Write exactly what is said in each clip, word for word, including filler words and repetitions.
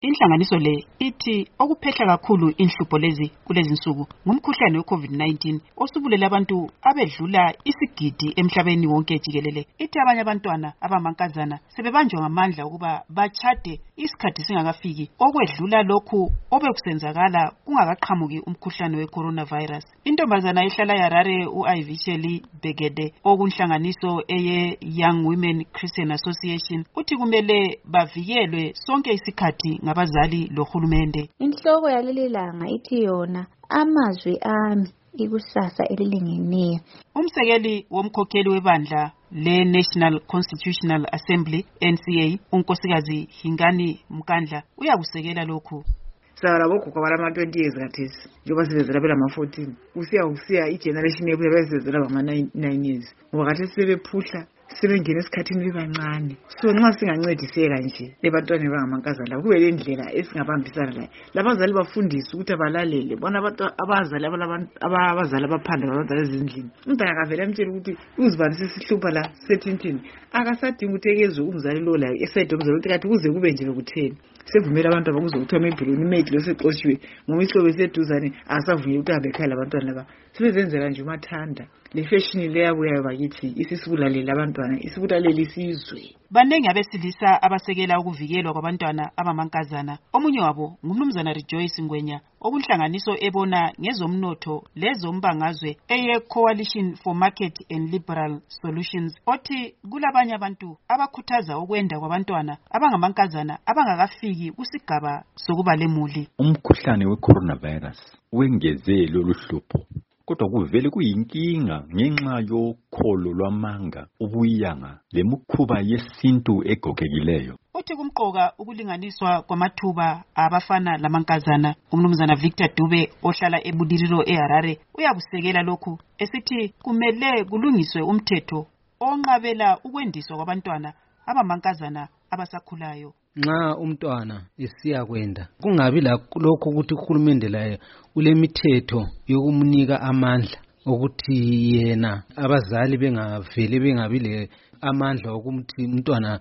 Inhlanganiso le ithi okuphehla kakhulu inhlupho lezi kulezi nsuku ngumkhuhlane we-COVID nineteen osubulele abantu abedlula isigidi emhlabeni wonke jikelele. Ithi abanye abantwana abamankazana sebebanjwa ngamandla ukuba bachade isikhathi singakafiki okwedlula lokhu obekusenzakala kungakaqhamuki umkhuhlane we-coronavirus. Intombazana ehlala eHarare u-Ivisheli Begede okunhlanganiso eye Young Women Christian Association uthi kumele bavikelwe sonke isikhathi ngabazali lohulumende. Inhloko yaleli langa ithi yona amazwi ami ikusasa elilingeneyo. Umsekeli womkhokheli webandla le National Constitutional Assembly N C A unkosikazi Hingani Mkandla uyakusekela lokhu. Sara boku kwa ma twenty years kathesi njengoba sivezela phela ama fourteen usiya usiya igeneration yethu yabevezela ngama nine years ngoba kathesi sebephuhla sebengena esikhathini bebancane. So nxa singancediseka nje lebantwana bangamankazana kube lendlela esingabambisana layo labazali bafundiswe ukuthi abalalele bona abantu abazali abazali abaphanda abazali ezindlini umntana akavela emtshela ukuthi uzivanise sihlupha la sethintini akasadinga uthekezwe umzali lo la esayide umzali ukuthi kathi kuze kube nje bekutheni sevumela abantu abakuze ukuthiwa impilo imate loseqoshiwe ngoba isihlobo eseduzane asavunyelwa ukuthi abe ekhaya labantwana laba sebezenzela nje umathanda le fashion le yabuya bakithi isisibulalela abantwana isibulalela isizwe. Banengi abesilisa abasekela ukuvikelwa kwabantwana abamankazana. Omunye wabo ngumnumzana Rejoice Ngwenya okunhlanganiso ebona ngezomnotho lezombangazwe eye Coalition for Market and Liberal Solutions othi kulabanye abantu abakhuthaza ukwenda kwabantwana abangamankazana abangakafiki kusigaba sokuba lemuli. Umkhuhlane we-coronavirus wengeze lolu hlupho kodwa kuvele kuyinkinga ngenxa yokholo lwamanga ubuyanga lemukhuba yesintu egogekileyo. Uthi kumqoka ukulinganiswa kwamathuba abafana lamankazana. Umnumzana Victor Dube ohlala eBudiriro eHarare uyakusekela lokhu esithi kumele kulungiswe umthetho onqabela ukwendiswa kwabantwana abamankazana abasakhulayo. Nxa umntwana esiya kwenda kungabi lokho ukuthi uhulumende laye ulemithetho yokumnika amandla ukuthi yena abazali bengavele bengabile amandla ukuthi umntwana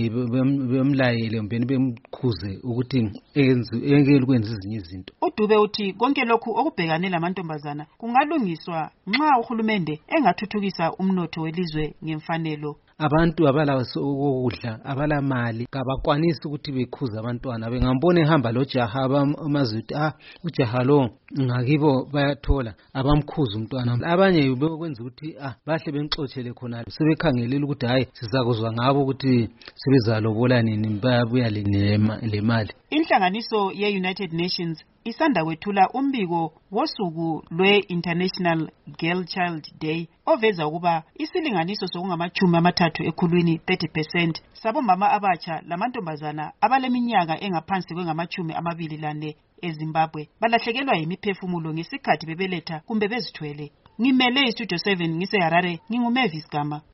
bemlayele mbeni bemkhuze ukuthi engeke ukwenza izinye izinto. Udube uthi konke lokhu okubhekane lamantombazana kungalungiswa nxa uhulumende engathuthukisa umnotho welizwe ngemfanelo. Abantu abala ukudla abala mali kabakwanisi ukuthi bekhuza abantwana bengambone ehamba lo jaha amazuthi ah ujaha lo ngakibo bayathola abamkhuza umntwana abanye bekwenza ukuthi ah bahle benxoxele khona sebekhangelela ukuthi hayi sizakuzwa ngabo ukuthi sebezalobola nini bayabuya le mali. Inhlanganiso ye-United Nations isanda kwethula umbiko wosuku lwe-International Girl Child Day oveza ukuba isilinganiso sokungamachumi amathathu ekhulwini thirty percent sabomama abatsha lamantombazana abaleminyaka engaphansi kwengamachumi amabili lane eZimbabwe balahlekelwa yimiphefumulo ngesikhathi bebeletha kumbe bezithwele. Ngimele iStudio seven ngise Harare nginguMavis Gama.